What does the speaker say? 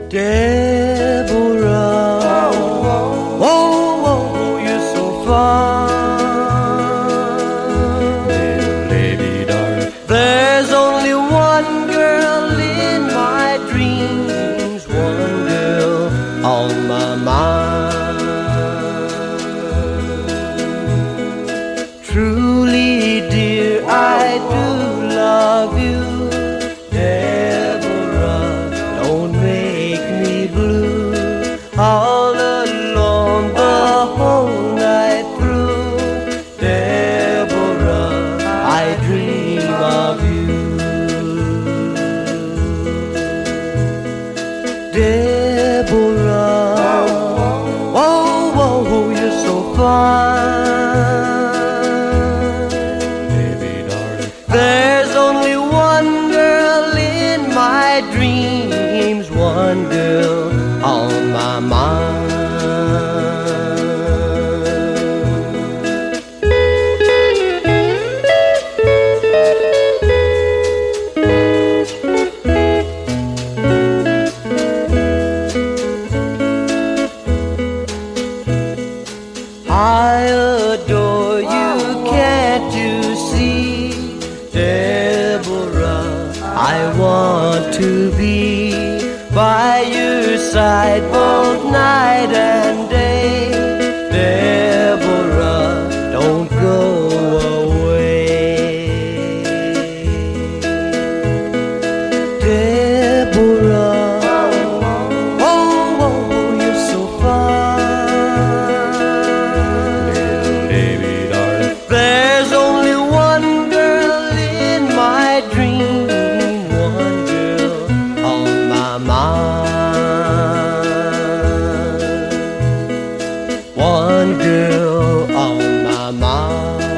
Deborah, oh, oh, you're so fine. Little lady darling, There's only one girl in my dreams, one girl on my mind. Truly, dear, I do love you. Deborah, don't make me blue. All alone the whole night through. Deborah, I dream of you. Deborah, oh, oh, you're so fine. baby darling, There's only one girl in my dreams, one girl on my mind. I adore you, can't you see? Deborah, I want to be by your side both night and day. Deborah, don't go away. Deborah, oh, oh, you're so fine. little baby darling, There's only one girl in my dream, one girl on my mind, one girl on my mind.